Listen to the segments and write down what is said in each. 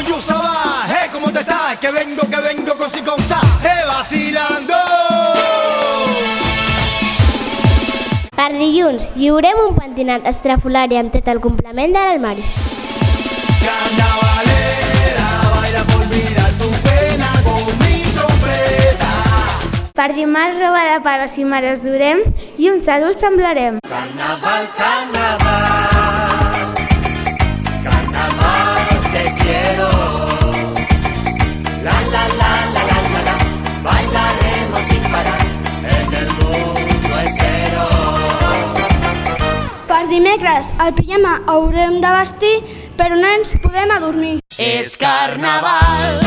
orgullosa va, ¿cómo te estás? Que vengo con si con sa, vacilando. Per dilluns lliurem un pentinat estrafolari amb tot el complement de l'armari. Carnavalera, baila por mirar tu pena con mi trompeta. Per dimarts roba de pares i mares durem i uns adults semblarem. Carnaval, carnaval, carnaval te quiero. La la la la la la la, bailaremos sin parar en el mundo entero. Per dimecres el pijama haurem de vestir, però no ens podem adormir. És carnaval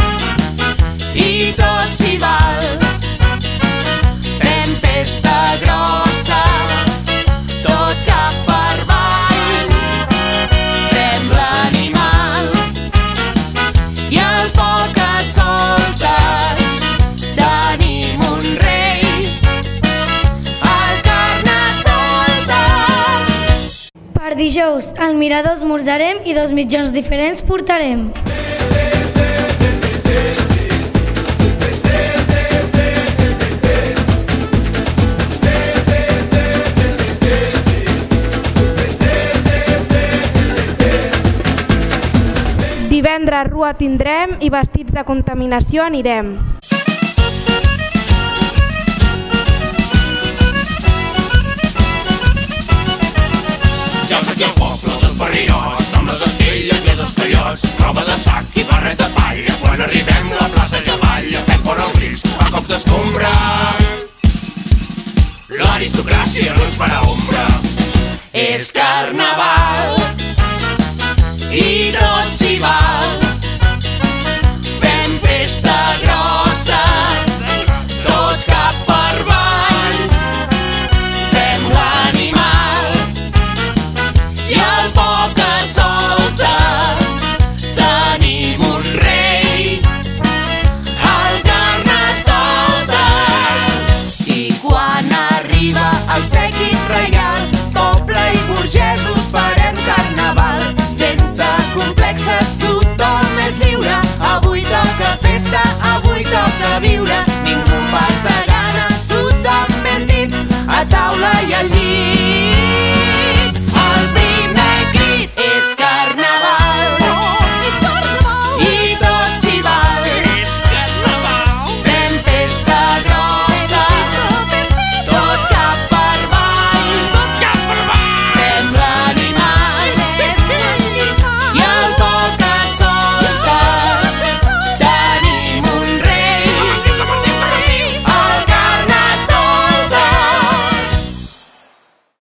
i tot s'hi val. Fem festa grossa, tot cap per avall. Fem l'animal i el poc que soltes. Tenim un rei, el Carnestoltes. Per dijous al mirador esmorzarem i 2 mitjons diferents portarem. Divendres rua tindrem i vestits de contaminació anirem. Jocs aquí al poble, els esparriots, amb les esquelles i els escollots, roba de sac i barret de palla. Quan arribem la plaça ja balla, fem fora els grills a cops d'escombra. L'aristocràcia no ens farà ombra. És carnaval